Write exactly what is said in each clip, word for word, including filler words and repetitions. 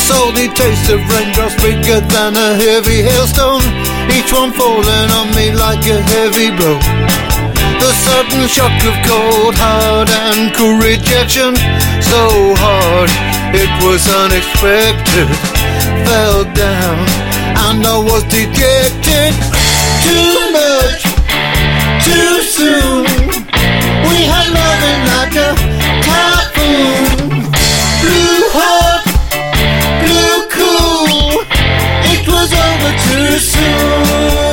salty taste of raindrops bigger than a heavy hailstone, each one falling on me like a heavy blow. The sudden shock of cold, hard and cool rejection, so hard it was unexpected, fell down and I was dejected. Too much, too soon, we had loving like a typhoon. Blue hot, blue cool, it was over too soon.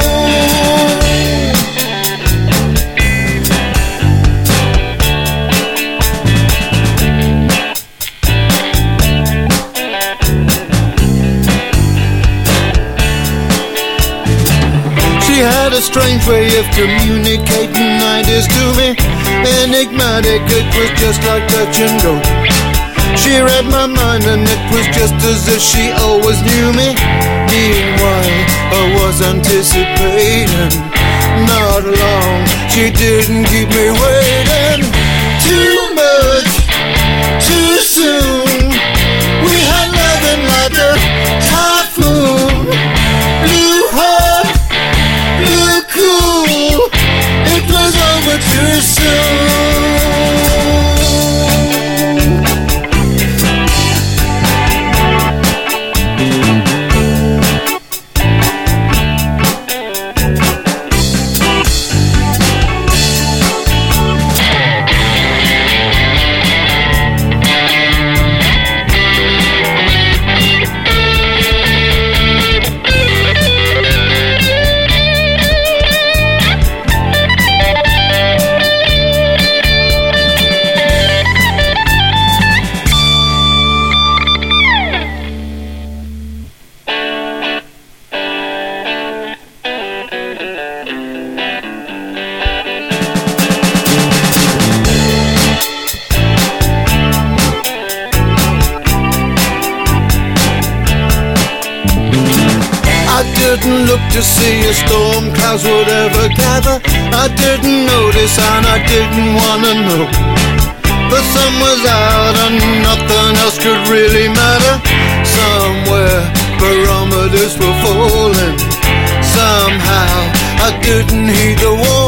She had a strange way of communicating ideas to me, enigmatic, it was just like touch and go. She read my mind and it was just as if she always knew me. Meanwhile, I was anticipating, not long, she didn't keep me waiting. Too much, too soon, we had loving like a typhoon. Blue heart, blue cool, it was over too soon. I didn't look to see if storm clouds would ever gather. I didn't notice and I didn't wanna know. The sun was out and nothing else could really matter. Somewhere barometers were falling. Somehow I didn't heed the warning.